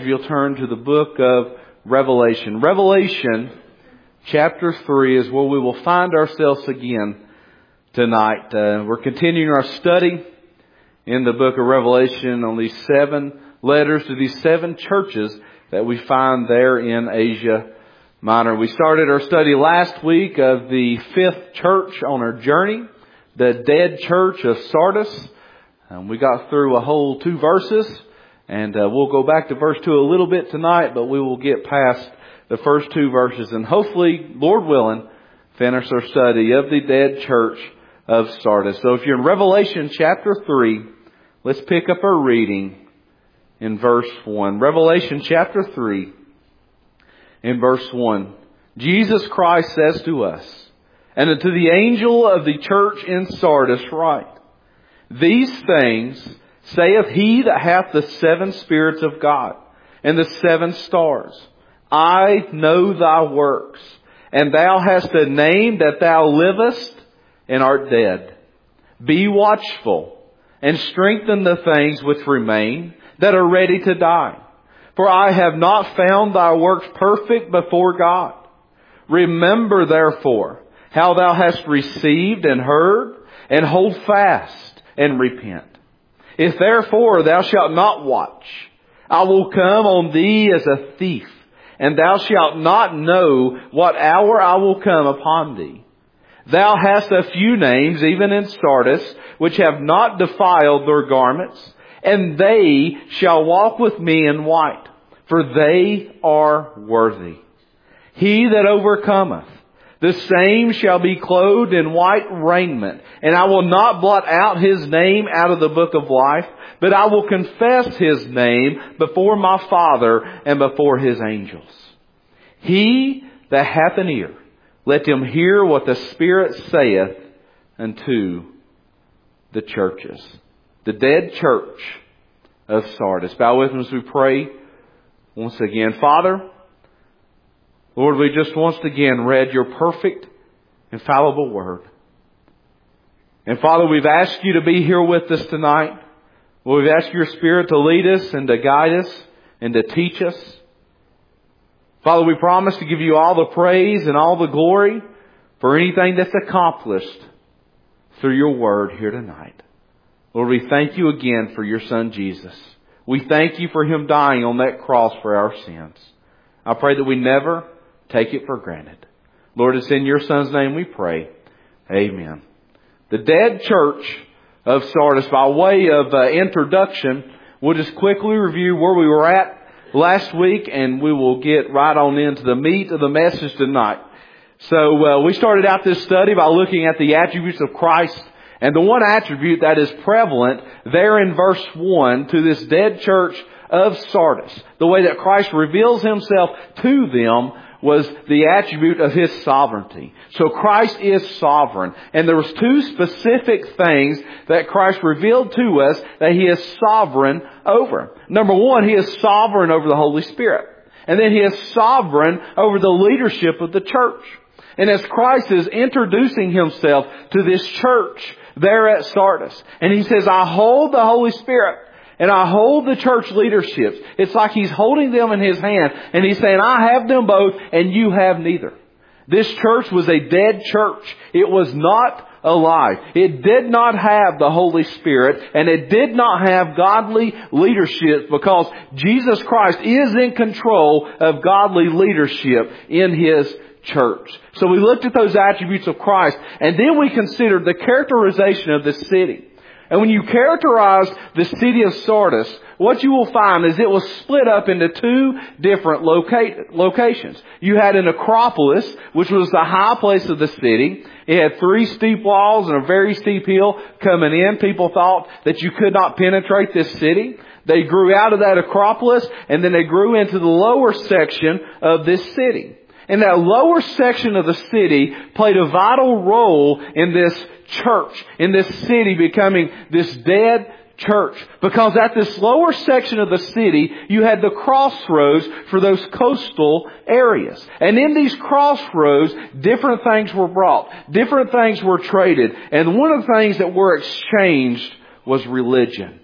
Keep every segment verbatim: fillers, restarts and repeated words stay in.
if you'll turn to the book of Revelation. Revelation chapter three is where we will find ourselves again tonight. Uh, we're continuing our study in the book of Revelation on these seven letters to these seven churches that we find there in Asia Minor. We started our study last week of the fifth church on our journey, the dead church of Sardis. Um, we got through a whole two verses, and uh, we'll go back to verse two a little bit tonight, but we will get past the first two verses and hopefully, Lord willing, finish our study of the dead church of Sardis. So if you're in Revelation chapter three, let's pick up our reading in verse one. Revelation chapter three, in verse one. Jesus Christ says to us, "And unto the angel of the church in Sardis write, These things saith he that hath the seven spirits of God and the seven stars. I know thy works, and thou hast a name that thou livest and art dead. Be watchful, and strengthen the things which remain, that are ready to die. For I have not found thy works perfect before God. Remember therefore how thou hast received and heard, and hold fast and repent. If therefore thou shalt not watch, I will come on thee as a thief, and thou shalt not know what hour I will come upon thee. Thou hast a few names, even in Sardis, which have not defiled their garments, and they shall walk with me in white, for they are worthy. He that overcometh, the same shall be clothed in white raiment, and I will not blot out his name out of the book of life, but I will confess his name before my Father and before his angels. He that hath an ear, let him hear what the Spirit saith unto the churches." The dead church of Sardis. Bow with us as we pray once again. Father, Lord, we just once again read your perfect, infallible word. And Father, we've asked you to be here with us tonight. We've asked your Spirit to lead us and to guide us and to teach us. Father, we promise to give you all the praise and all the glory for anything that's accomplished through your word here tonight. Lord, we thank you again for your Son, Jesus. We thank you for him dying on that cross for our sins. I pray that we never take it for granted. Lord, it's in your Son's name we pray. Amen. The dead church of Sardis. By way of uh, introduction, we'll just quickly review where we were at last week, and we will get right on into the meat of the message tonight. So uh, we started out this study by looking at the attributes of Christ. And the one attribute that is prevalent there in verse one to this dead church of Sardis, the way that Christ reveals himself to them, was the attribute of his sovereignty. So Christ is sovereign. And there was two specific things that Christ revealed to us that he is sovereign over. Number one, he is sovereign over the Holy Spirit. And then he is sovereign over the leadership of the church. And as Christ is introducing himself to this church there at Sardis, and he says, I hold the Holy Spirit and I hold the church leaderships. It's like he's holding them in his hand, and he's saying, I have them both and you have neither. This church was a dead church. It was not alive. It did not have the Holy Spirit, and it did not have godly leadership, because Jesus Christ is in control of godly leadership in his church. So we looked at those attributes of Christ, and then we considered the characterization of the city. And when you characterize the city of Sardis, what you will find is it was split up into two different loca- locations. You had an Acropolis, which was the high place of the city. It had three steep walls and a very steep hill coming in. People thought that you could not penetrate this city. They grew out of that Acropolis, and then they grew into the lower section of this city. And that lower section of the city played a vital role in this church, in this city becoming this dead church. Because at this lower section of the city, you had the crossroads for those coastal areas. And in these crossroads, different things were brought. Different things were traded. And one of the things that were exchanged was religion.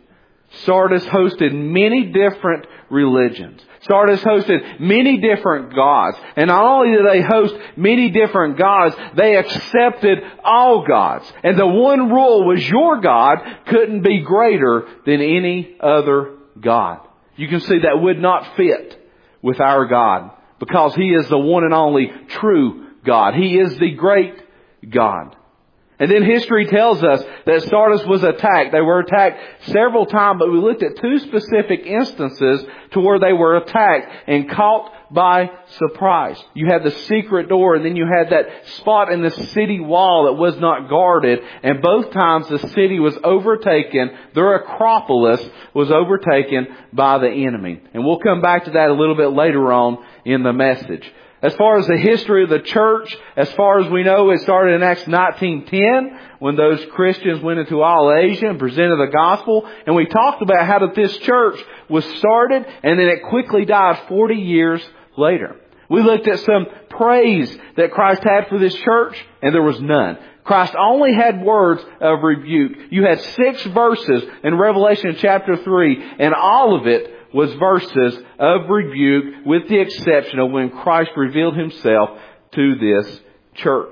Sardis hosted many different religions. Sardis hosted many different gods. And not only did they host many different gods, they accepted all gods. And the one rule was your God couldn't be greater than any other God. You can see that would not fit with our God, because He is the one and only true God. He is the great God. And then history tells us that Sardis was attacked. They were attacked several times, but we looked at two specific instances to where they were attacked and caught by surprise. You had the secret door, and then you had that spot in the city wall that was not guarded. And both times the city was overtaken. Their Acropolis was overtaken by the enemy. And we'll come back to that a little bit later on in the message. As far as the history of the church, as far as we know, it started in Acts nineteen ten when those Christians went into all Asia and presented the gospel. And we talked about how that this church was started and then it quickly died forty years later. We looked at some praise that Christ had for this church, and there was none. Christ only had words of rebuke. You had six verses in Revelation chapter three, and all of it was verses of rebuke, with the exception of when Christ revealed Himself to this church.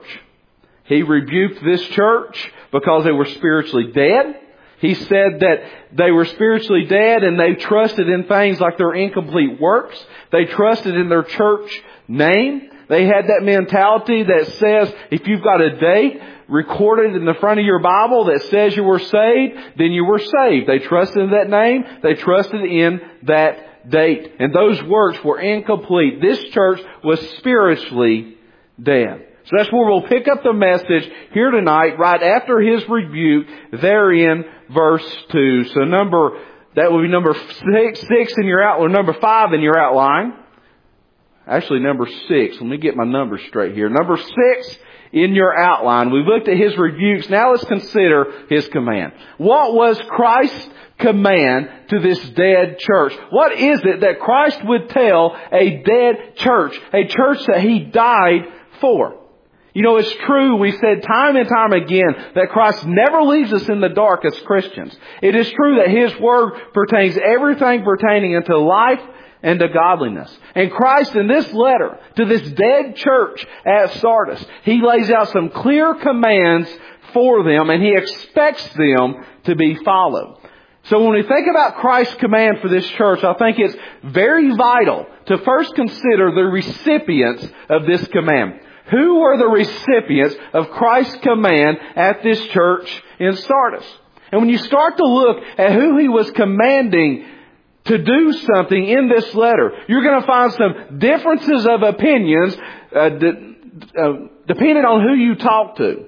He rebuked this church because they were spiritually dead. He said that they were spiritually dead and they trusted in things like their incomplete works. They trusted in their church name. They had that mentality that says if you've got a date recorded in the front of your Bible that says you were saved, then you were saved. They trusted in that name. They trusted in that date. And those works were incomplete. This church was spiritually dead. So that's where we'll pick up the message here tonight, right after His rebuke, there in verse two. So number, that will be number six, six in your outline, or number five in your outline. Actually, number six. Let me get my numbers straight here. Number six in your outline. We've looked at His rebukes. Now let's consider His command. What was Christ's command to this dead church? What is it that Christ would tell a dead church? A church that He died for? You know, it's true, we said time and time again, that Christ never leaves us in the dark as Christians. It is true that His Word pertains everything pertaining unto life and to godliness. And Christ, in this letter to this dead church at Sardis, He lays out some clear commands for them, and He expects them to be followed. So when we think about Christ's command for this church, I think it's very vital to first consider the recipients of this command. Who were the recipients of Christ's command at this church in Sardis? And when you start to look at who He was commanding to do something in this letter, you're going to find some differences of opinions uh, de- uh, depending on who you talk to.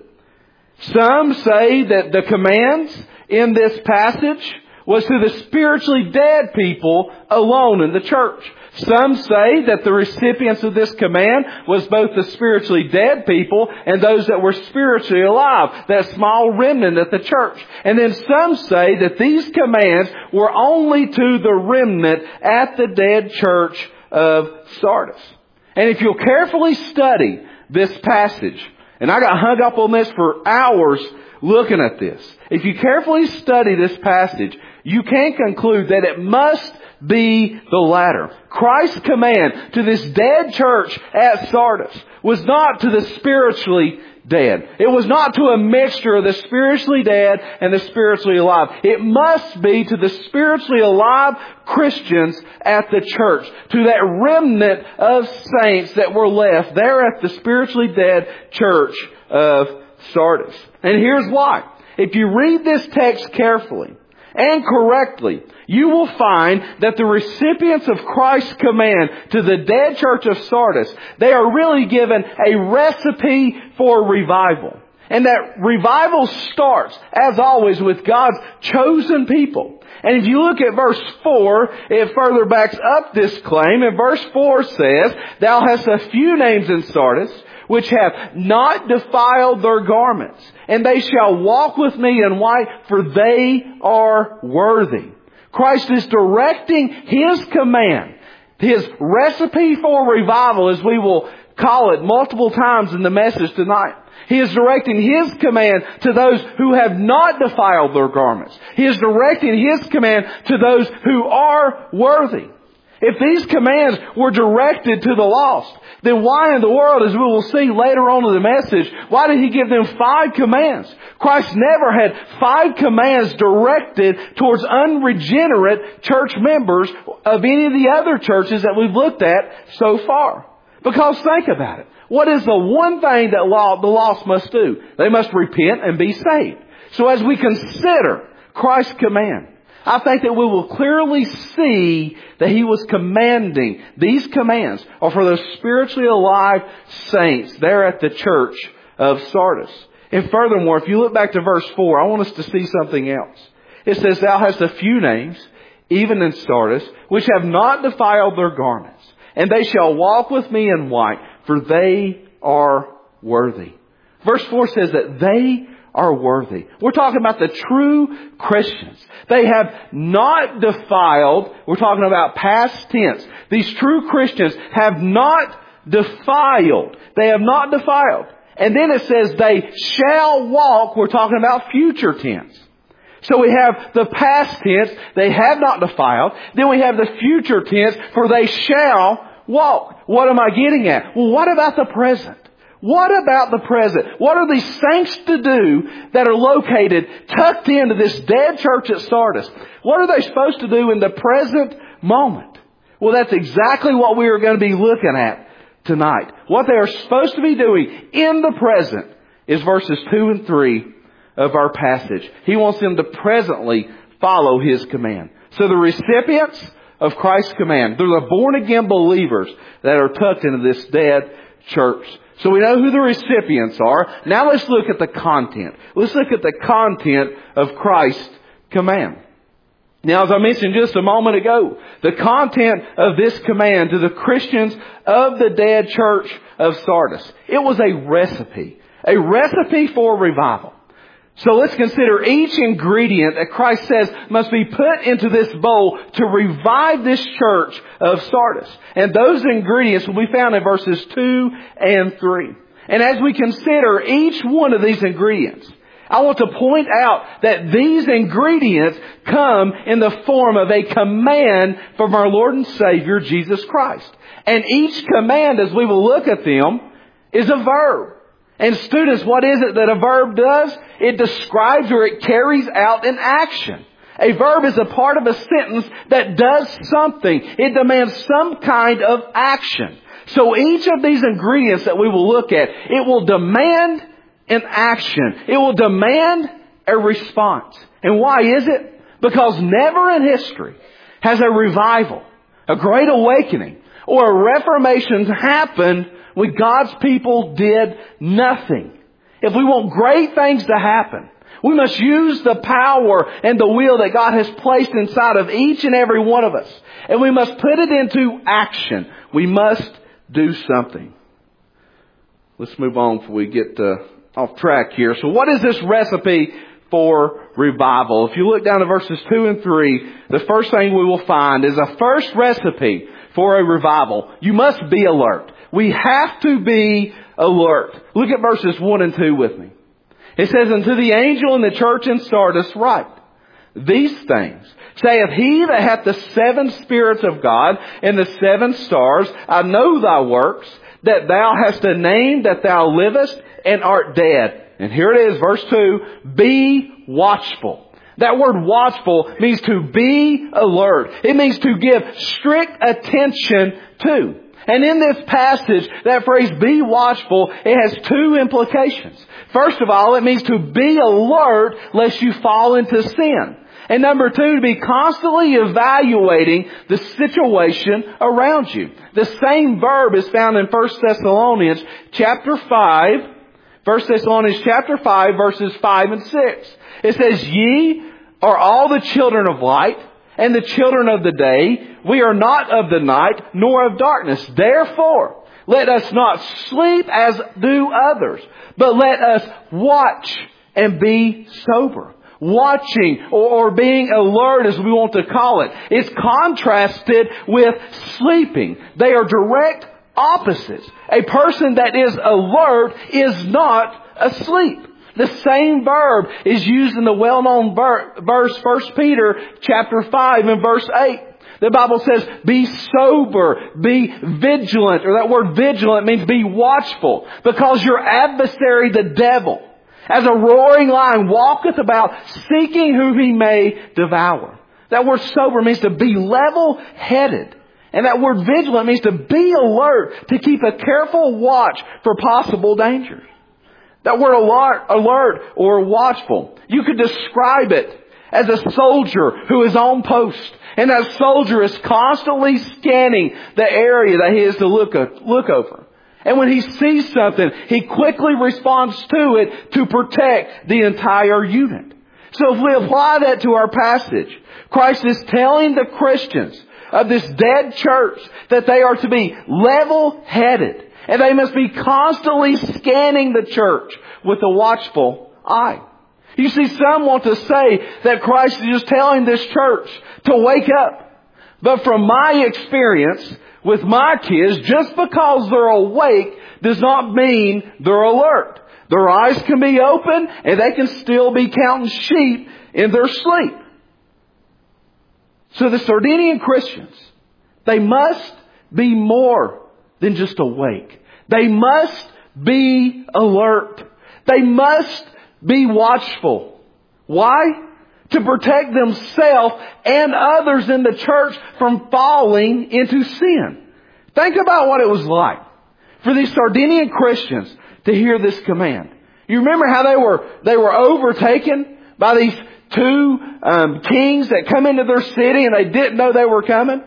Some say that the commands in this passage was to the spiritually dead people alone in the church. Some say that the recipients of this command was both the spiritually dead people and those that were spiritually alive, that small remnant at the church. And then some say that these commands were only to the remnant at the dead church of Sardis. And if you'll carefully study this passage, and I got hung up on this for hours looking at this. If you carefully study this passage, you can conclude that it must be the latter. Christ's command to this dead church at Sardis was not to the spiritually dead. It was not to a mixture of the spiritually dead and the spiritually alive. It must be to the spiritually alive Christians at the church, to that remnant of saints that were left there at the spiritually dead church of Sardis. And here's why. If you read this text carefully and correctly, you will find that the recipients of Christ's command to the dead church of Sardis, they are really given a recipe for revival. And that revival starts, as always, with God's chosen people. And if you look at verse four, it further backs up this claim. And verse four says, "Thou hast a few names in Sardis, which have not defiled their garments, and they shall walk with me in white, for they are worthy." Christ is directing His command, His recipe for revival, as we will call it multiple times in the message tonight. He is directing His command to those who have not defiled their garments. He is directing His command to those who are worthy. If these commands were directed to the lost, then why in the world, as we will see later on in the message, why did He give them five commands? Christ never had five commands directed towards unregenerate church members of any of the other churches that we've looked at so far. Because think about it. What is the one thing that law, the lost must do? They must repent and be saved. So as we consider Christ's command, I think that we will clearly see that He was commanding, these commands are for those spiritually alive saints there at the church of Sardis. And furthermore, if you look back to verse four, I want us to see something else. It says, Thou hast a few names, even in Sardis, which have not defiled their garments, and they shall walk with me in white, for they are worthy. Verse four says that they are worthy. We're talking about the true Christians. They have not defiled. We're talking about past tense. These true Christians have not defiled. They have not defiled. And then it says they shall walk. We're talking about future tense. So we have the past tense, they have not defiled. Then we have the future tense, for they shall walk. What am I getting at? Well, what about the present? What about the present? What are these saints to do that are located, tucked into this dead church at Sardis? What are they supposed to do in the present moment? Well, that's exactly what we are going to be looking at tonight. What they are supposed to be doing in the present is verses two and three of our passage. He wants them to presently follow His command. So the recipients of Christ's command, they're the born-again believers that are tucked into this dead church. So we know who the recipients are. Now let's look at the content. Let's look at the content of Christ's command. Now, as I mentioned just a moment ago, the content of this command to the Christians of the dead church of Sardis, it was a recipe. A recipe for revival. So let's consider each ingredient that Christ says must be put into this bowl to revive this church of Sardis. And those ingredients will be found in verses two and three. And as we consider each one of these ingredients, I want to point out that these ingredients come in the form of a command from our Lord and Savior, Jesus Christ. And each command, as we will look at them, is a verb. And students, what is it that a verb does? It describes or it carries out an action. A verb is a part of a sentence that does something. It demands some kind of action. So each of these ingredients that we will look at, it will demand an action. It will demand a response. And why is it? Because never in history has a revival, a great awakening, or a reformation happened when God's people did nothing. If we want great things to happen, we must use the power and the will that God has placed inside of each and every one of us. And we must put it into action. We must do something. Let's move on before we get uh, off track here. So what is this recipe for revival? If you look down to verses two and three, the first thing we will find is a first recipe for a revival. You must be alert. We have to be alert. Look at verses one and two with me. It says, "And to the angel in the church in Sardis write, These things saith he that hath the seven spirits of God and the seven stars, I know thy works, that thou hast a name that thou livest and art dead." And here it is, verse two, "Be watchful." That word watchful means to be alert. It means to give strict attention to. And in this passage, that phrase, "be watchful," it has two implications. First of all, it means to be alert lest you fall into sin. And number two, to be constantly evaluating the situation around you. The same verb is found in First Thessalonians chapter five. First Thessalonians chapter five, verses five and six. It says, "Ye are all the children of light and the children of the day. We are not of the night, nor of darkness. Therefore, let us not sleep as do others, but let us watch and be sober." Watching or, or being alert, as we want to call it, is contrasted with sleeping. They are direct opposites. A person that is alert is not asleep. The same verb is used in the well-known verse, First Peter chapter five and verse eight. The Bible says, be sober, be vigilant, or that word vigilant means be watchful, because your adversary, the devil, as a roaring lion, walketh about, seeking whom he may devour. That word sober means to be level-headed. And that word vigilant means to be alert, to keep a careful watch for possible dangers. That word alert, alert or watchful, you could describe it as a soldier who is on post. And that soldier is constantly scanning the area that he is to look, look over. And when he sees something, he quickly responds to it to protect the entire unit. So if we apply that to our passage, Christ is telling the Christians of this dead church that they are to be level-headed. And they must be constantly scanning the church with a watchful eye. You see, some want to say that Christ is just telling this church to wake up. But from my experience with my kids, just because they're awake does not mean they're alert. Their eyes can be open and they can still be counting sheep in their sleep. So the Sardinian Christians, they must be more than just awake. They must be alert. They must be watchful. Why? To protect themselves and others in the church from falling into sin. Think about what it was like for these Sardinian Christians to hear this command. You remember how they were they were overtaken by these two um, kings that come into their city and they didn't know they were coming?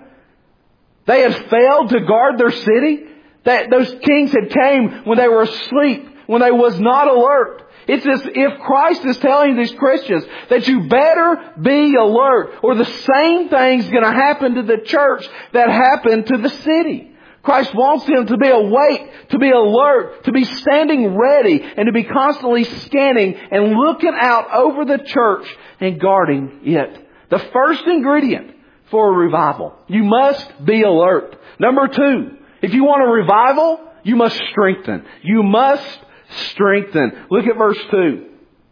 They had failed to guard their city. That those kings had came when they were asleep, when they was not alert. It's as if Christ is telling these Christians that you better be alert, or the same thing's going to happen to the church that happened to the city. Christ wants them to be awake, to be alert, to be standing ready, and to be constantly scanning and looking out over the church and guarding it. The first ingredient for a revival, you must be alert. Number two, if you want a revival, you must strengthen. You must strengthen. Look at verse two.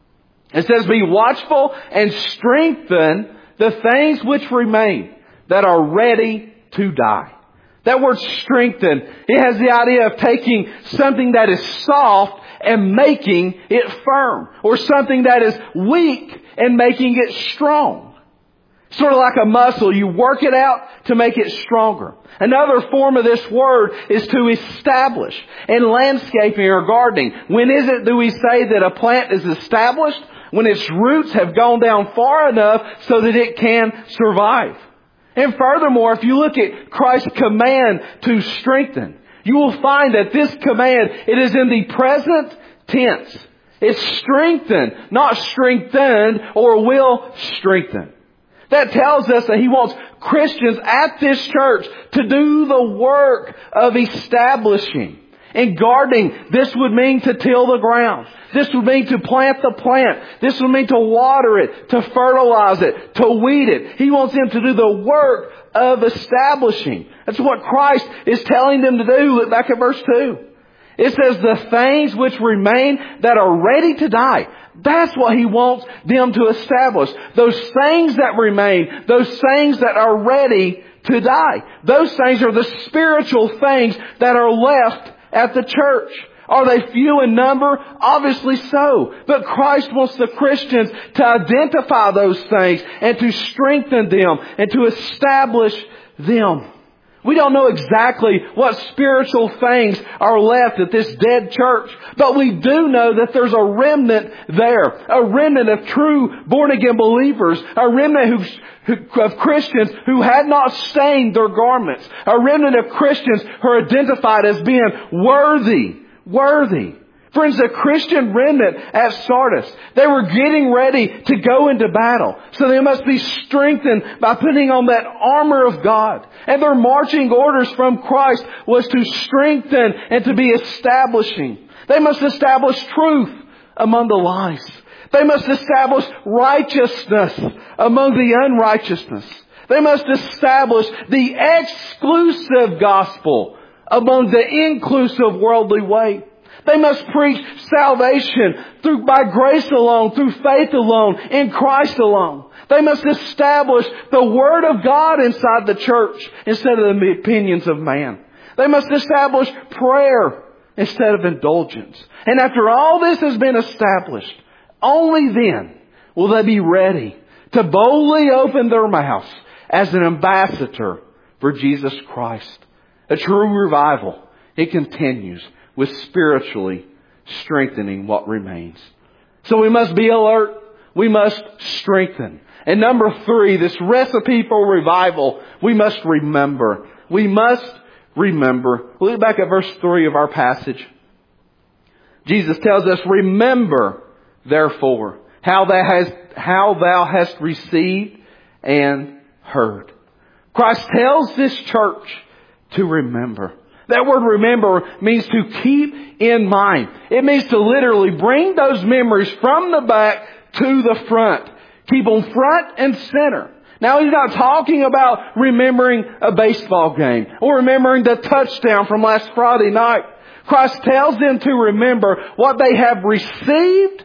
It says, be watchful and strengthen the things which remain that are ready to die. That word strengthen, it has the idea of taking something that is soft and making it firm. Or something that is weak and making it strong. Sort of like a muscle. You work it out to make it stronger. Another form of this word is to establish. In landscaping or gardening, when is it do we say that a plant is established? When its roots have gone down far enough so that it can survive. And furthermore, if you look at Christ's command to strengthen, you will find that this command, it is in the present tense. It's strengthened, not strengthened or will strengthen. That tells us that He wants Christians at this church to do the work of establishing. In gardening, this would mean to till the ground. This would mean to plant the plant. This would mean to water it, to fertilize it, to weed it. He wants them to do the work of establishing. That's what Christ is telling them to do. Look back at verse two. It says, the things which remain that are ready to die. That's what He wants them to establish. Those things that remain, those things that are ready to die. Those things are the spiritual things that are left at the church. Are they few in number? Obviously so. But Christ wants the Christians to identify those things and to strengthen them and to establish them. We don't know exactly what spiritual things are left at this dead church, but we do know that there's a remnant there, a remnant of true born-again believers, a remnant who, who, of Christians who had not stained their garments, a remnant of Christians who are identified as being worthy, worthy. Friends, the Christian remnant at Sardis, they were getting ready to go into battle. So they must be strengthened by putting on that armor of God. And their marching orders from Christ was to strengthen and to be establishing. They must establish truth among the lies. They must establish righteousness among the unrighteousness. They must establish the exclusive gospel among the inclusive worldly way. They must preach salvation through by grace alone, through faith alone, in Christ alone. They must establish the Word of God inside the church instead of the opinions of man. They must establish prayer instead of indulgence. And after all this has been established, only then will they be ready to boldly open their mouths as an ambassador for Jesus Christ. A true revival, it continues with spiritually strengthening what remains. So we must be alert. We must strengthen. And number three, this recipe for revival, we must remember. We must remember. Look back at verse three of our passage. Jesus tells us, remember, therefore, how thou hast, how thou hast received and heard. Christ tells this church to remember. That word remember means to keep in mind. It means to literally bring those memories from the back to the front. Keep them front and center. Now he's not talking about remembering a baseball game or remembering the touchdown from last Friday night. Christ tells them to remember what they have received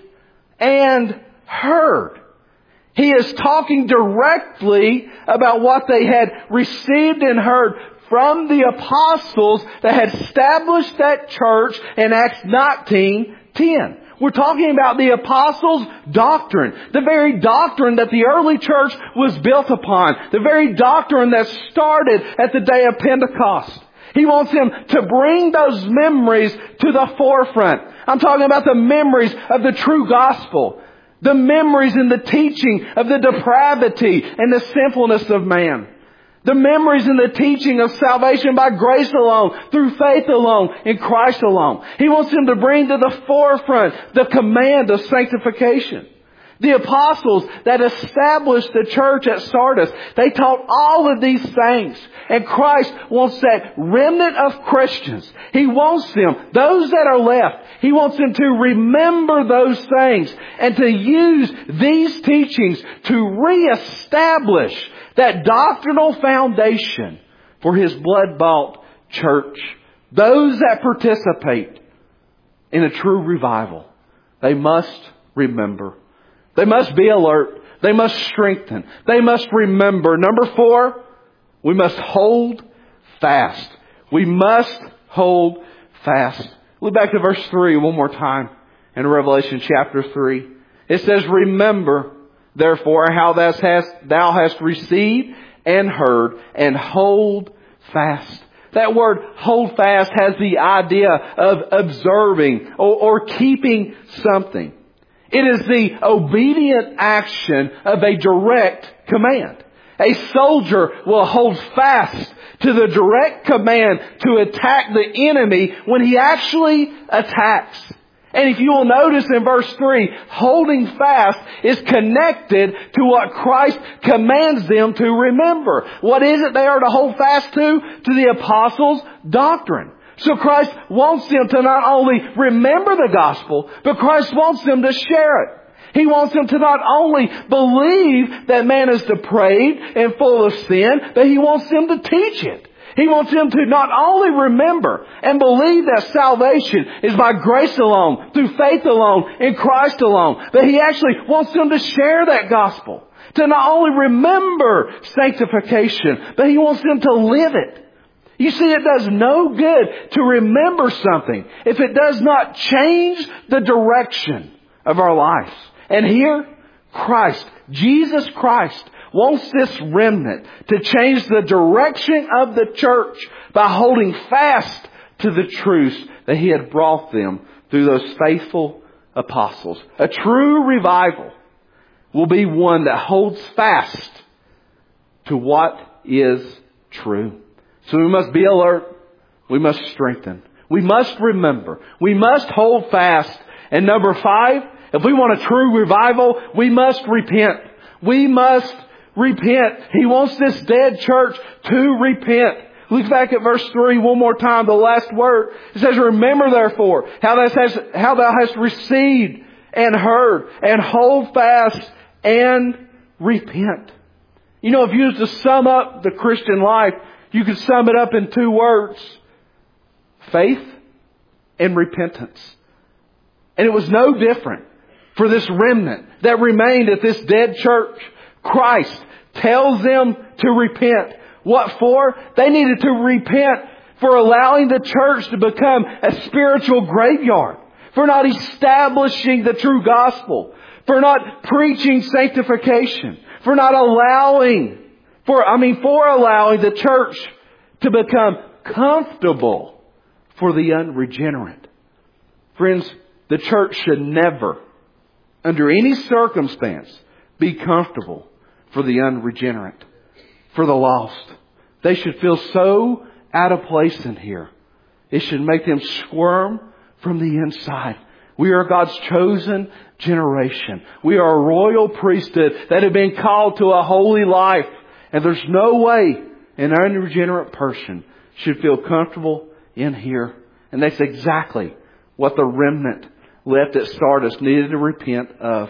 and heard. He is talking directly about what they had received and heard from the apostles that had established that church in Acts nineteen ten. We're talking about the apostles' doctrine. The very doctrine that the early church was built upon. The very doctrine that started at the day of Pentecost. He wants them to bring those memories to the forefront. I'm talking about the memories of the true gospel. The memories and the teaching of the depravity and the sinfulness of man. The memories and the teaching of salvation by grace alone, through faith alone, in Christ alone. He wants them to bring to the forefront the command of sanctification. The apostles that established the church at Sardis, they taught all of these things. And Christ wants that remnant of Christians. He wants them, those that are left, He wants them to remember those things and to use these teachings to reestablish that doctrinal foundation for His blood-bought church. Those that participate in a true revival, they must remember. They must be alert. They must strengthen. They must remember. Number four, we must hold fast. We must hold fast. Look back to verse three one more time in Revelation chapter three. It says, remember, therefore, how thou hast, thou hast received and heard, and hold fast. That word hold fast has the idea of observing or, or keeping something. It is the obedient action of a direct command. A soldier will hold fast to the direct command to attack the enemy when he actually attacks. And if you will notice in verse three, holding fast is connected to what Christ commands them to remember. What is it they are to hold fast to? To the apostles' doctrine. So Christ wants them to not only remember the gospel, but Christ wants them to share it. He wants them to not only believe that man is depraved and full of sin, but He wants them to teach it. He wants them to not only remember and believe that salvation is by grace alone, through faith alone, in Christ alone, but He actually wants them to share that gospel. To not only remember sanctification, but He wants them to live it. You see, it does no good to remember something if it does not change the direction of our lives. And here, Christ, Jesus Christ, wants this remnant to change the direction of the church by holding fast to the truths that He had brought them through those faithful apostles. A true revival will be one that holds fast to what is true. So we must be alert. We must strengthen. We must remember. We must hold fast. And number five, if we want a true revival, we must repent. We must repent. He wants this dead church to repent. Look back at verse three one more time, the last word. It says, remember therefore how thou hast, how thou hast received and heard, and hold fast and repent. You know, if you was to sum up the Christian life, you could sum it up in two words. faith and repentance. And it was no different for this remnant that remained at this dead church. Christ tells them to repent. What for? They needed to repent for allowing the church to become a spiritual graveyard, for not establishing the true gospel, for not preaching sanctification, for not allowing, for I mean, for allowing the church to become comfortable for the unregenerate. Friends, the church should never, under any circumstance, be comfortable for the unregenerate, for the lost. They should feel so out of place in here. It should make them squirm from the inside. We are God's chosen generation. We are a royal priesthood that have been called to a holy life. And there's no way an unregenerate person should feel comfortable in here. And that's exactly what the remnant left at Sardis needed to repent of.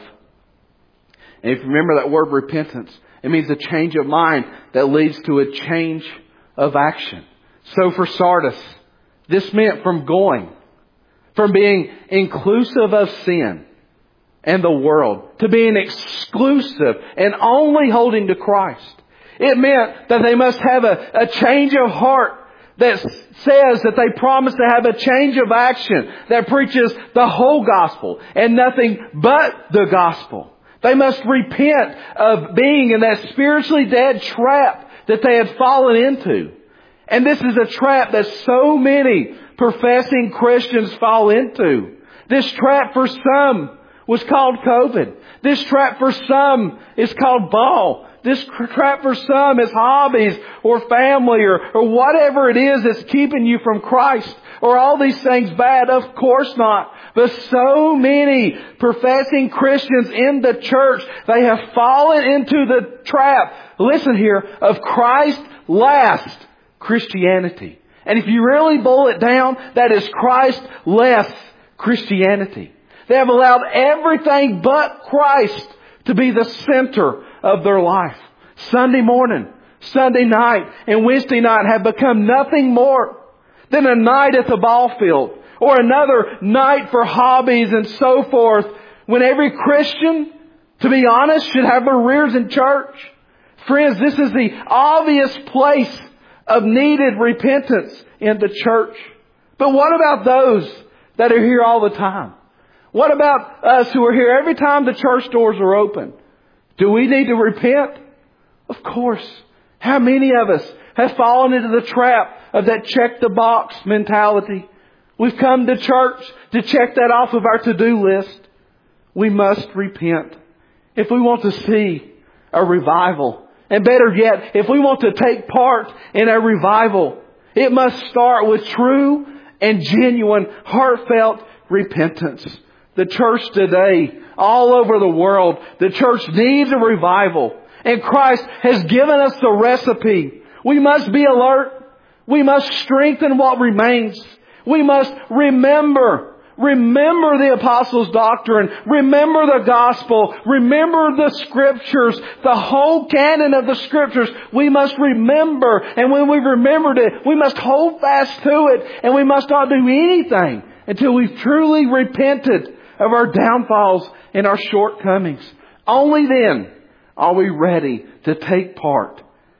And if you remember that word repentance, it means a change of mind that leads to a change of action. So for Sardis, this meant from going, from being inclusive of sin and the world, to being exclusive and only holding to Christ. It meant that they must have a, a change of heart that says that they promise to have a change of action that preaches the whole gospel and nothing but the gospel. They must repent of being in that spiritually dead trap that they had fallen into. And this is a trap that so many professing Christians fall into. This trap for some was called COVID. This trap for some is called ball. This trap for some is hobbies or family or, or whatever it is that's keeping you from Christ. Or all these things bad? Of course not. But so many professing Christians in the church, they have fallen into the trap, listen here, of Christ last Christianity. And if you really boil it down, that is Christ less Christianity. They have allowed everything but Christ to be the center of their life. Sunday morning, Sunday night, and Wednesday night have become nothing more than a night at the ball field or another night for hobbies and so forth, when every Christian, to be honest, should have their rears in church. Friends, this is the obvious place of needed repentance in the church. But what about those that are here all the time? What about us who are here every time the church doors are open? Do we need to repent? Of course. How many of us have fallen into the trap of that check the box mentality? We've come to church to check that off of our to-do list. We must repent if we want to see a revival. And better yet, if we want to take part in a revival, it must start with true and genuine, heartfelt repentance. The church today, all over the world, the church needs a revival. And Christ has given us the recipe. We must be alert. We must strengthen what remains. We must remember. Remember the apostles' doctrine. Remember the gospel. Remember the scriptures. The whole canon of the scriptures. We must remember. And when we've remembered it, we must hold fast to it. And we must not do anything until we've truly repented of our downfalls and our shortcomings. Only then are we ready to take part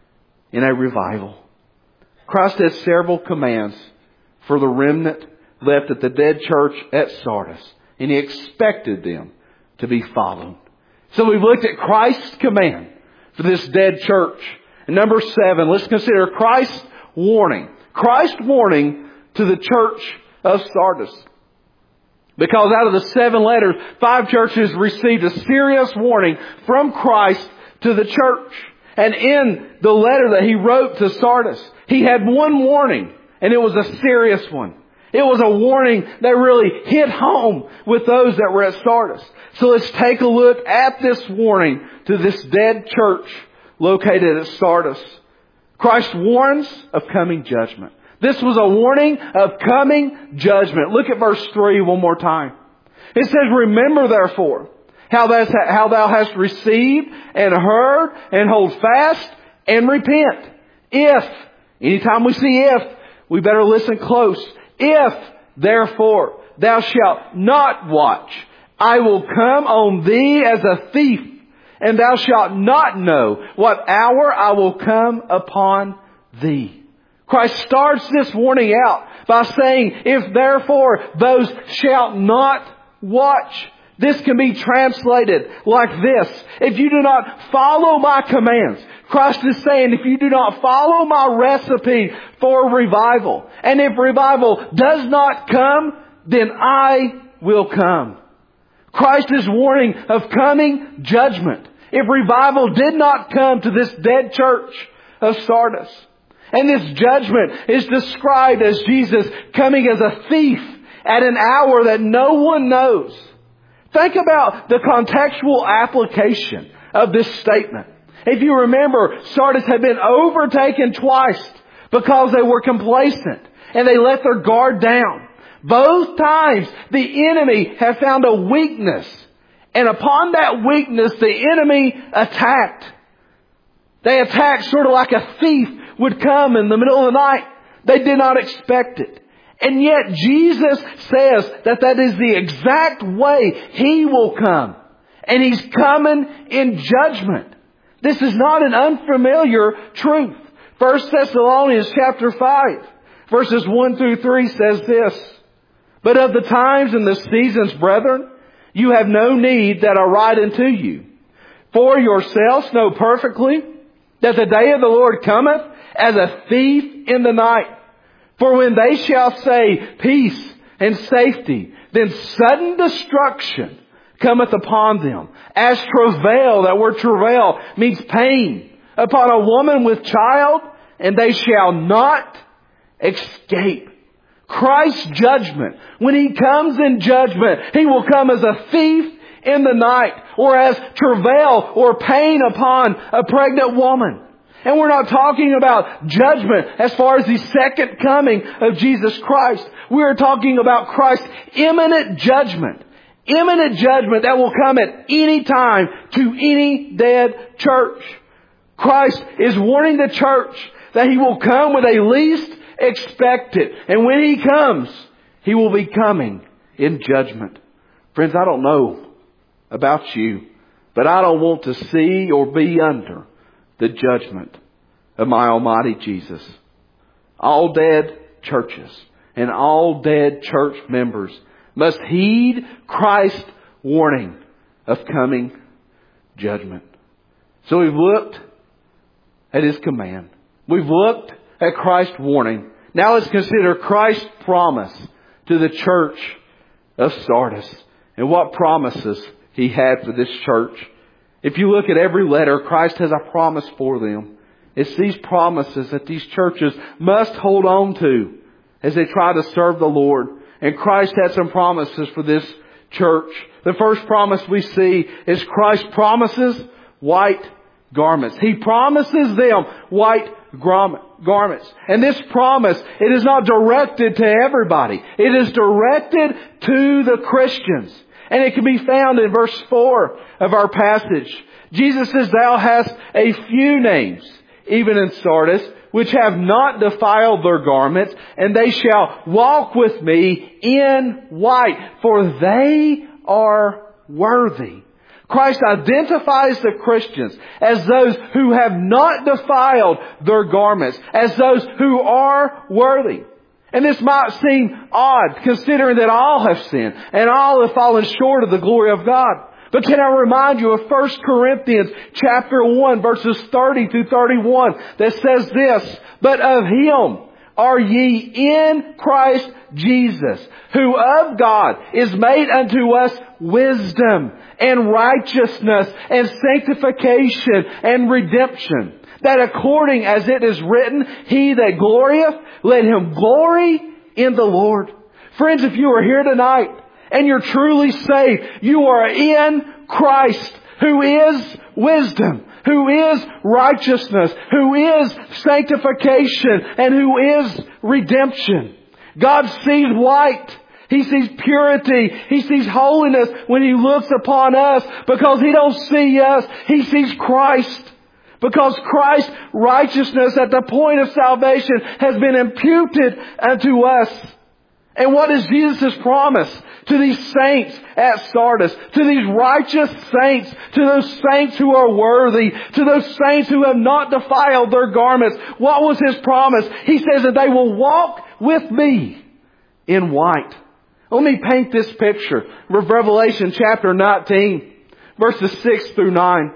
in a revival. Christ has several commands for the remnant left at the dead church at Sardis, and He expected them to be followed. So we've looked at Christ's command for this dead church. And number seven, let's consider Christ's warning. Christ's warning to the church of Sardis. Because out of the seven letters, five churches received a serious warning from Christ to the church. And in the letter that He wrote to Sardis, He had one warning, and it was a serious one. It was a warning that really hit home with those that were at Sardis. So let's take a look at this warning to this dead church located at Sardis. Christ warns of coming judgment. This was a warning of coming judgment. Look at verse three one more time. It says, "Remember therefore how thou, how thou hast received and heard, and hold fast and repent." If, anytime we see if, we better listen close. If, therefore, thou shalt not watch, I will come on thee as a thief, and thou shalt not know what hour I will come upon thee. Christ starts this warning out by saying, if therefore those shalt not watch. This can be translated like this. If you do not follow my commands, Christ is saying, if you do not follow my recipe for revival, and if revival does not come, then I will come. Christ is warning of coming judgment if revival did not come to this dead church of Sardis. And this judgment is described as Jesus coming as a thief at an hour that no one knows. Think about the contextual application of this statement. If you remember, Sardis had been overtaken twice because they were complacent and they let their guard down. Both times the enemy had found a weakness, and upon that weakness the enemy attacked. They attacked sort of like a thief would come in the middle of the night. They did not expect it. And yet Jesus says that that is the exact way He will come. And He's coming in judgment. This is not an unfamiliar truth. First Thessalonians chapter five, verses one through three says this. But of the times and the seasons, brethren, you have no need that I write unto you. For yourselves know perfectly that the day of the Lord cometh as a thief in the night. For when they shall say peace and safety, then sudden destruction cometh upon them. As travail, that word travail means pain, upon a woman with child, and they shall not escape. Christ's judgment, when He comes in judgment, He will come as a thief in the night, or as travail or pain upon a pregnant woman. And we're not talking about judgment as far as the second coming of Jesus Christ. We are talking about Christ's imminent judgment. Imminent judgment that will come at any time to any dead church. Christ is warning the church that He will come when they least expect it. And when He comes, He will be coming in judgment. Friends, I don't know about you, but I don't want to see or be under the judgment of my Almighty Jesus. All dead churches and all dead church members must heed Christ's warning of coming judgment. So we've looked at His command. We've looked at Christ's warning. Now let's consider Christ's promise to the church of Sardis and what promises He had for this church. If you look at every letter, Christ has a promise for them. It's these promises that these churches must hold on to as they try to serve the Lord. And Christ had some promises for this church. The first promise we see is Christ promises white garments. He promises them white garments. And this promise, it is not directed to everybody. It is directed to the Christians. And it can be found in verse four of our passage. Jesus says, Thou hast a few names, even in Sardis, which have not defiled their garments, and they shall walk with me in white, for they are worthy. Christ identifies the Christians as those who have not defiled their garments, as those who are worthy. And this might seem odd, considering that all have sinned and all have fallen short of the glory of God. But can I remind you of First Corinthians chapter one, verses thirty through thirty-one, that says this, But of Him are ye in Christ Jesus, who of God is made unto us wisdom and righteousness and sanctification and redemption. That according as it is written, He that glorieth, let him glory in the Lord. Friends, if you are here tonight and you're truly saved, you are in Christ, who is wisdom, who is righteousness, who is sanctification, and who is redemption. God sees white. He sees purity. He sees holiness when He looks upon us, because He don't see us. He sees Christ. Because Christ's righteousness at the point of salvation has been imputed unto us. And what is Jesus' promise to these saints at Sardis, to these righteous saints, to those saints who are worthy, to those saints who have not defiled their garments? What was His promise? He says that they will walk with me in white. Let me paint this picture. Revelation chapter nineteen, verses six through nine.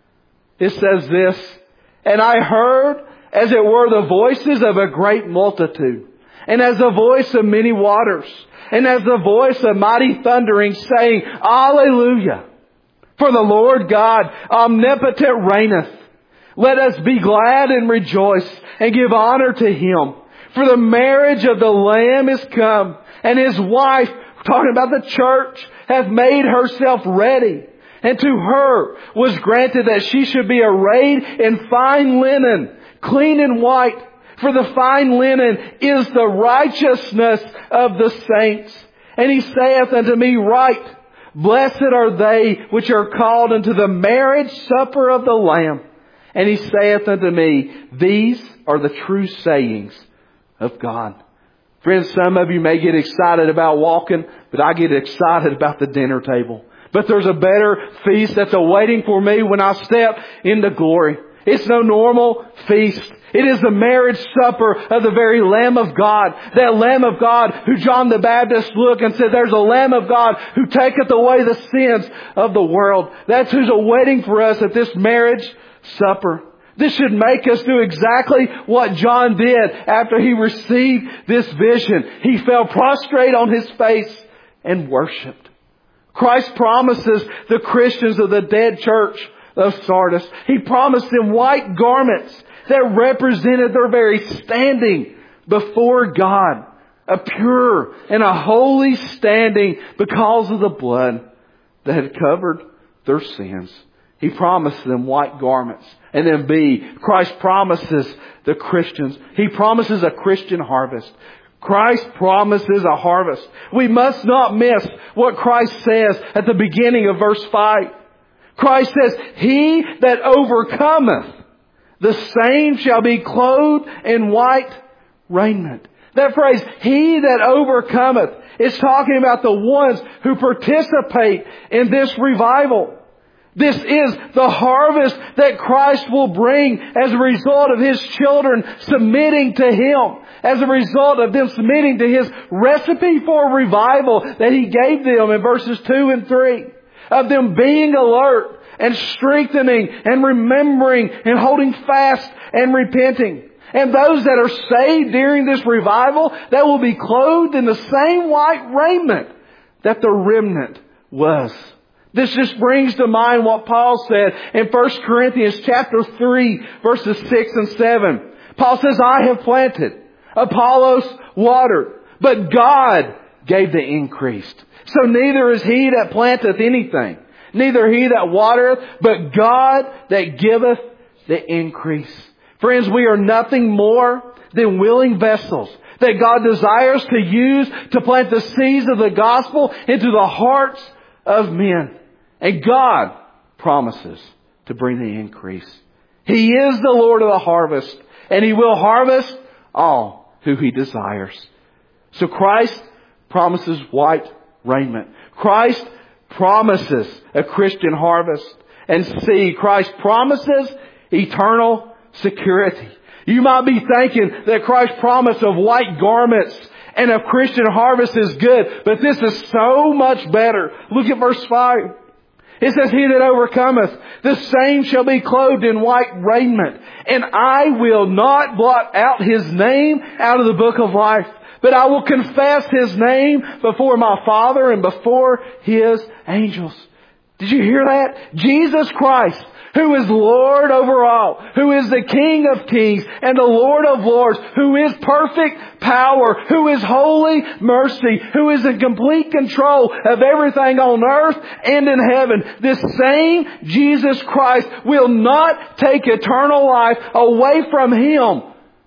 It says this, "And I heard, as it were, the voices of a great multitude, and as the voice of many waters, and as the voice of mighty thundering, saying, Alleluia! For the Lord God omnipotent reigneth. Let us be glad and rejoice, and give honor to Him. For the marriage of the Lamb is come, and His wife," talking about the church, "hath made herself ready. And to her was granted that she should be arrayed in fine linen, clean and white. For the fine linen is the righteousness of the saints. And He saith unto me, Write, Blessed are they which are called unto the marriage supper of the Lamb. And He saith unto me, These are the true sayings of God." Friends, some of you may get excited about walking, but I get excited about the dinner table. But there's a better feast that's awaiting for me when I step into glory. It's no normal feast. It is the marriage supper of the very Lamb of God. That Lamb of God who John the Baptist looked and said, "There's a Lamb of God who taketh away the sins of the world." That's who's awaiting for us at this marriage supper. This should make us do exactly what John did after he received this vision. He fell prostrate on his face and worshipped. Christ promises the Christians of the dead church of Sardis, He promised them white garments that represented their very standing before God. A pure and a holy standing because of the blood that had covered their sins. He promised them white garments. And then B, Christ promises the Christians, He promises a Christian harvest. Christ promises a harvest. We must not miss what Christ says at the beginning of verse five. Christ says, "He that overcometh, the same shall be clothed in white raiment." That phrase, "he that overcometh," is talking about the ones who participate in this revival. This is the harvest that Christ will bring as a result of His children submitting to Him. As a result of them submitting to His recipe for revival that He gave them in verses two and three. Of them being alert and strengthening and remembering and holding fast and repenting. And those that are saved during this revival, that will be clothed in the same white raiment that the remnant was. This just brings to mind what Paul said in First Corinthians chapter three, verses six and seven. Paul says, "I have planted, Apollos watered, but God gave the increase. So neither is he that planteth anything, neither he that watereth, but God that giveth the increase." Friends, we are nothing more than willing vessels that God desires to use to plant the seeds of the gospel into the hearts of men. And God promises to bring the increase. He is the Lord of the harvest, and He will harvest all who He desires. So Christ promises white raiment. Christ promises a Christian harvest. And see, Christ promises eternal security. You might be thinking that Christ's promise of white garments and a Christian harvest is good, but this is so much better. Look at verse five. It says, "He that overcometh, the same shall be clothed in white raiment. And I will not blot out his name out of the book of life, but I will confess his name before my Father and before His angels." Did you hear that? Jesus Christ, who is Lord over all, who is the King of kings and the Lord of lords, who is perfect power, who is holy mercy, who is in complete control of everything on earth and in heaven. This same Jesus Christ will not take eternal life away from Him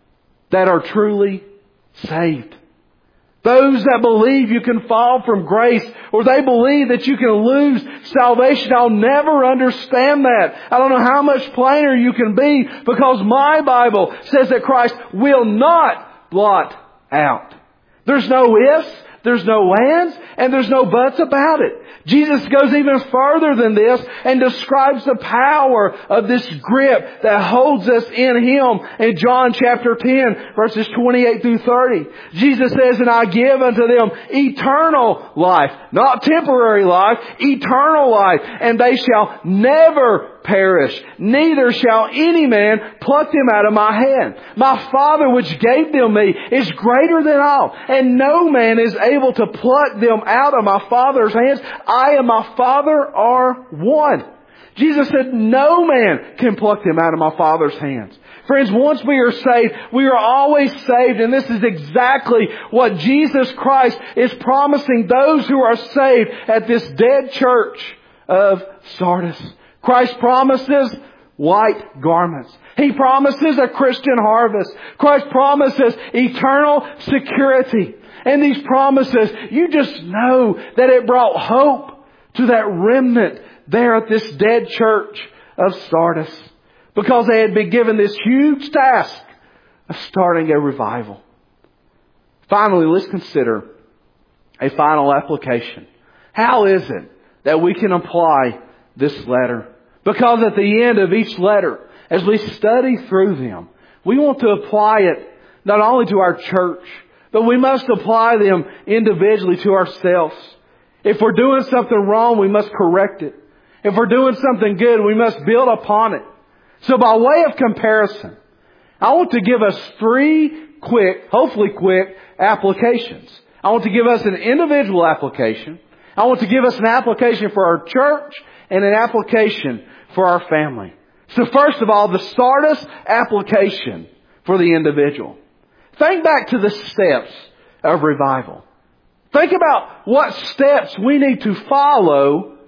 that are truly saved. Those that believe you can fall from grace, or they believe that you can lose salvation, I'll never understand that. I don't know how much plainer you can be, because my Bible says that Christ will not blot out. There's no ifs, there's no ands, and there's no buts about it. Jesus goes even further than this and describes the power of this grip that holds us in Him in John chapter ten, verses twenty-eight through thirty. Jesus says, "And I give unto them eternal life," not temporary life, eternal life, "and they shall never perish, neither shall any man pluck them out of my hand. My Father which gave them me is greater than all, and no man is able to pluck them out of my Father's hands. I and my Father are one." Jesus said no man can pluck them out of my Father's hands. Friends, once we are saved, we are always saved, and this is exactly what Jesus Christ is promising those who are saved at this dead church of Sardis. Christ promises white garments. He promises a Christian harvest. Christ promises eternal security. And these promises, you just know that it brought hope to that remnant there at this dead church of Sardis, because they had been given this huge task of starting a revival. Finally, let's consider a final application. How is it that we can apply this letter? Because at the end of each letter, as we study through them, we want to apply it not only to our church, but we must apply them individually to ourselves. If we're doing something wrong, we must correct it. If we're doing something good, we must build upon it. So by way of comparison, I want to give us three quick, hopefully quick, applications. I want to give us an individual application. I want to give us an application for our church and an application for our family. So first of all, the Sardis application for the individual. Think back to the steps of revival. Think about what steps we need to follow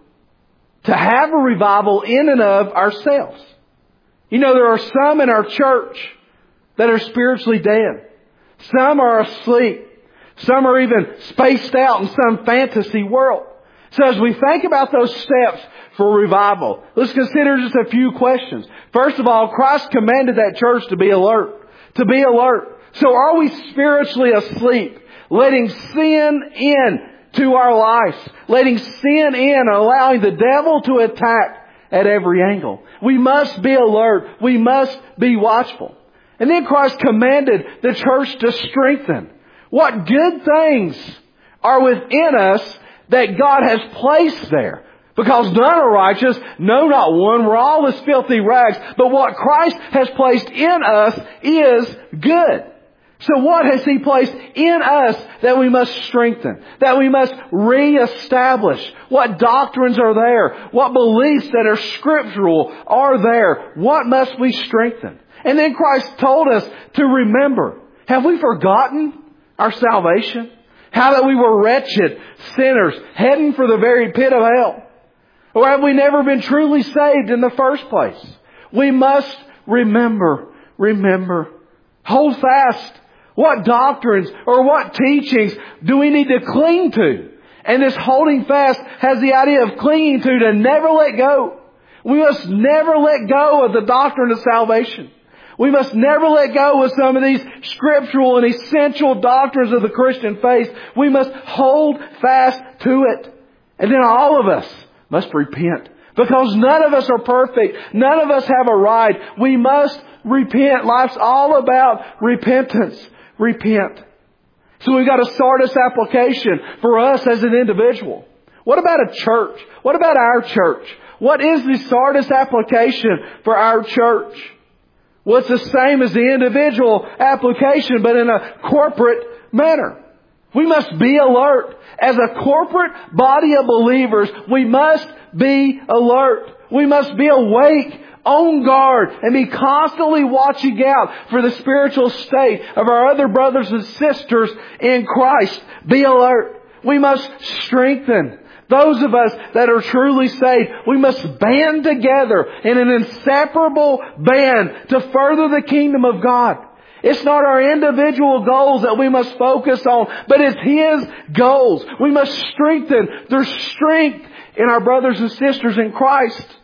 to have a revival in and of ourselves. You know, there are some in our church that are spiritually dead. Some are asleep. Some are even spaced out in some fantasy world. So as we think about those steps for revival, let's consider just a few questions. First of all, Christ commanded that church to be alert. To be alert. So are we spiritually asleep, letting sin in to our lives, letting sin in and allowing the devil to attack at every angle? We must be alert. We must be watchful. And then Christ commanded the church to strengthen. What good things are within us that God has placed there? Because none are righteous, no, not one. We're all as filthy rags. But what Christ has placed in us is good. So what has He placed in us that we must strengthen, that we must reestablish? What doctrines are there? What beliefs that are scriptural are there? What must we strengthen? And then Christ told us to remember. Have we forgotten our salvation? How that we were wretched sinners heading for the very pit of hell? Or have we never been truly saved in the first place? We must remember, remember. Hold fast. What doctrines or what teachings do we need to cling to? And this holding fast has the idea of clinging to, to never let go. We must never let go of the doctrine of salvation. We must never let go of some of these scriptural and essential doctrines of the Christian faith. We must hold fast to it. And then all of us must repent. Because none of us are perfect. None of us have arrived. We must repent. Life's all about repentance. Repent. So we've got a Sardis application for us as an individual. What about a church? What about our church? What is the Sardis application for our church? Well, it's the same as the individual application, but in a corporate manner. We must be alert. As a corporate body of believers, we must be alert. We must be awake, on guard, and be constantly watching out for the spiritual state of our other brothers and sisters in Christ. Be alert. We must strengthen. Those of us that are truly saved, we must band together in an inseparable band to further the kingdom of God. It's not our individual goals that we must focus on, but it's His goals. We must strengthen. There's strength in our brothers and sisters in Christ.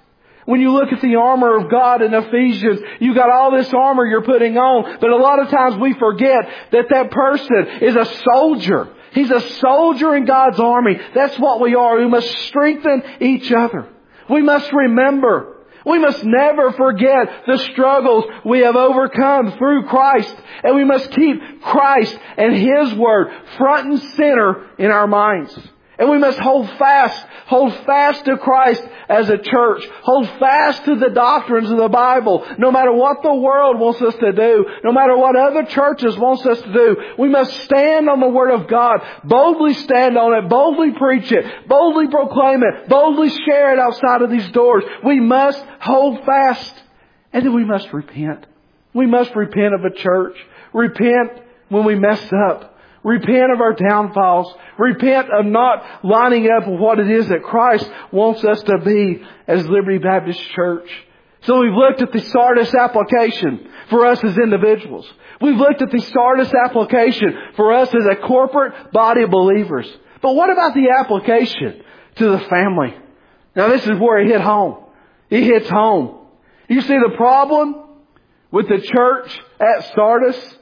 When you look at the armor of God in Ephesians, you got all this armor you're putting on. But a lot of times we forget that that person is a soldier. He's a soldier in God's army. That's what we are. We must strengthen each other. We must remember. We must never forget the struggles we have overcome through Christ. And we must keep Christ and His Word front and center in our minds. And we must hold fast, hold fast to Christ as a church. Hold fast to the doctrines of the Bible. No matter what the world wants us to do, no matter what other churches wants us to do, we must stand on the Word of God. Boldly stand on it. Boldly preach it. Boldly proclaim it. Boldly share it outside of these doors. We must hold fast. And then we must repent. We must repent of a church. Repent when we mess up. Repent of our downfalls. Repent of not lining up with what it is that Christ wants us to be as Liberty Baptist Church. So we've looked at the Sardis application for us as individuals. We've looked at the Sardis application for us as a corporate body of believers. But what about the application to the family? Now this is where it hit home. It hits home. You see, the problem with the church at Sardis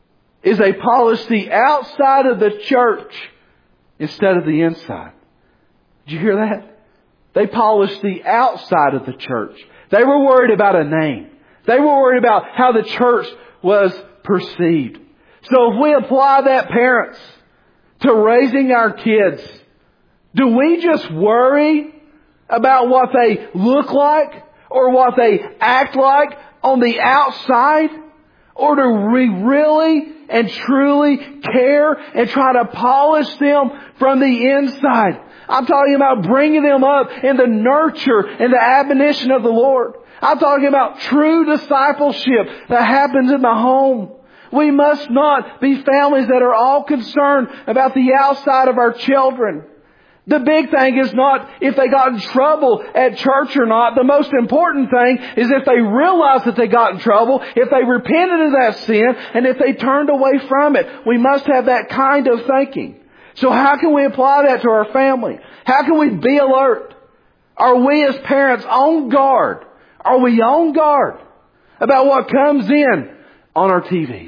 is they polished the outside of the church instead of the inside. Did you hear that? They polished the outside of the church. They were worried about a name. They were worried about how the church was perceived. So if we apply that, parents, to raising our kids, do we just worry about what they look like or what they act like on the outside? Or do we really and truly care and try to polish them from the inside? I'm talking about bringing them up in the nurture and the admonition of the Lord. I'm talking about true discipleship that happens in the home. We must not be families that are all concerned about the outside of our children. The big thing is not if they got in trouble at church or not. The most important thing is if they realized that they got in trouble, if they repented of that sin, and if they turned away from it. We must have that kind of thinking. So how can we apply that to our family? How can we be alert? Are we as parents on guard? Are we on guard about what comes in on our T Vs?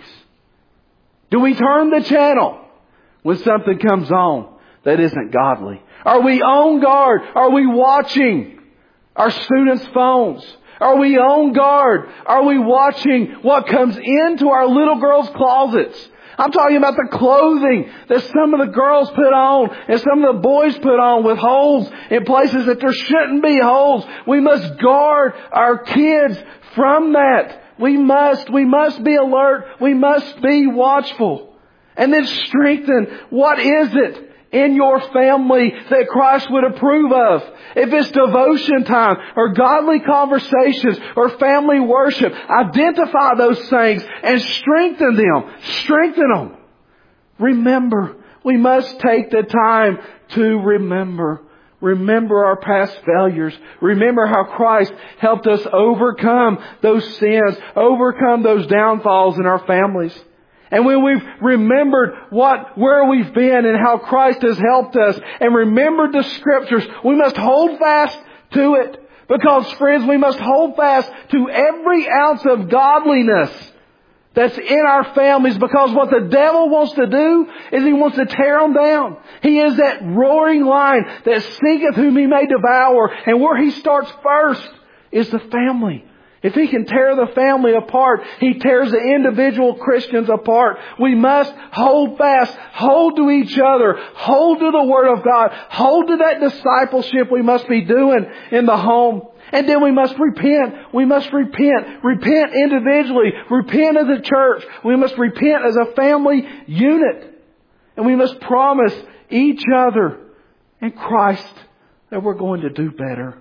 Do we turn the channel when something comes on that isn't godly? Are we on guard? Are we watching our students' phones? Are we on guard? Are we watching what comes into our little girls' closets? I'm talking about the clothing that some of the girls put on and some of the boys put on with holes in places that there shouldn't be holes. We must guard our kids from that. We must, we must be alert. We must be watchful. And then strengthen. What is it in your family that Christ would approve of? If it's devotion time or godly conversations or family worship, identify those things and strengthen them. Strengthen them. Remember. We must take the time to remember. Remember our past failures. Remember how Christ helped us overcome those sins, overcome those downfalls in our families. And when we've remembered what, where we've been and how Christ has helped us and remembered the Scriptures, we must hold fast to it. Because, friends, we must hold fast to every ounce of godliness that's in our families. Because what the devil wants to do is he wants to tear them down. He is that roaring lion that seeketh whom he may devour. And where he starts first is the family. If he can tear the family apart, he tears the individual Christians apart. We must hold fast, hold to each other, hold to the Word of God, hold to that discipleship we must be doing in the home. And then we must repent. We must repent. Repent individually. Repent as a church. We must repent as a family unit. And we must promise each other and Christ that we're going to do better.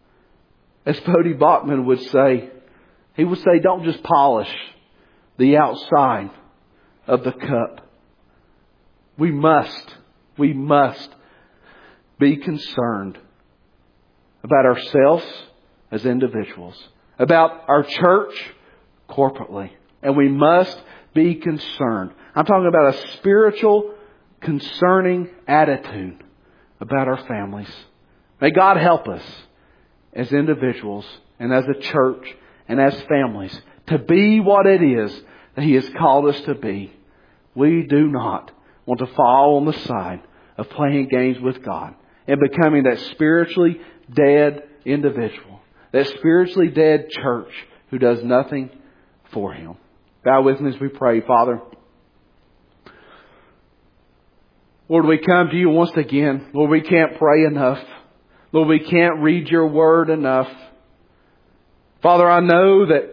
As Bodie Bachman would say, he would say, don't just polish the outside of the cup. We must, we must be concerned about ourselves as individuals, about our church corporately. And we must be concerned. I'm talking about a spiritual, concerning attitude about our families. May God help us as individuals and as a church and as families to be what it is that He has called us to be. We do not want to fall on the side of playing games with God and becoming that spiritually dead individual, that spiritually dead church who does nothing for Him. Bow with me as we pray. Father, Lord, we come to You once again. Lord, we can't pray enough. Lord, we can't read Your Word enough. Father, I know that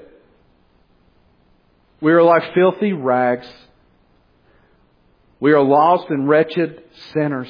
we are like filthy rags. We are lost and wretched sinners.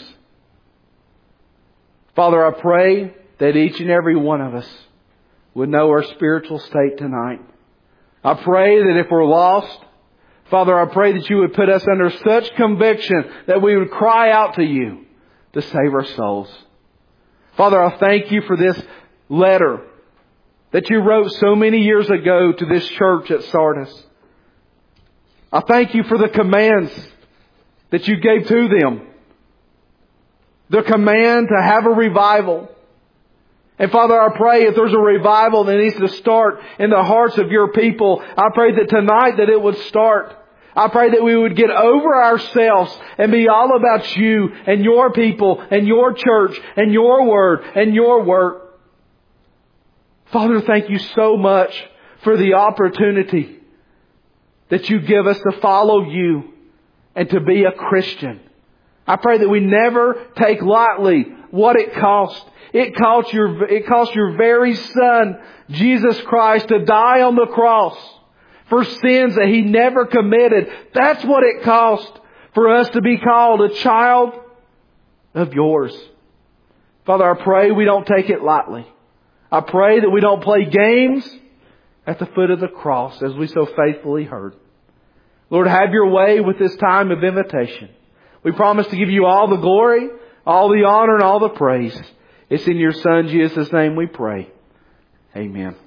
Father, I pray that each and every one of us would know our spiritual state tonight. I pray that if we're lost, Father, I pray that You would put us under such conviction that we would cry out to You to save our souls. Father, I thank You for this letter that You wrote so many years ago to this church at Sardis. I thank You for the commands that You gave to them. The command to have a revival. And Father, I pray if there's a revival that needs to start in the hearts of Your people, I pray that tonight that it would start. I pray that we would get over ourselves and be all about You and Your people and Your church and Your Word and Your work. Father, thank You so much for the opportunity that You give us to follow You and to be a Christian. I pray that we never take lightly what it cost. It cost your, it cost Your very Son, Jesus Christ, to die on the cross for sins that He never committed. That's what it cost for us to be called a child of Yours. Father, I pray we don't take it lightly. I pray that we don't play games at the foot of the cross, as we so faithfully heard. Lord, have Your way with this time of invitation. We promise to give You all the glory, all the honor, and all the praise. It's in Your Son, Jesus' name we pray. Amen.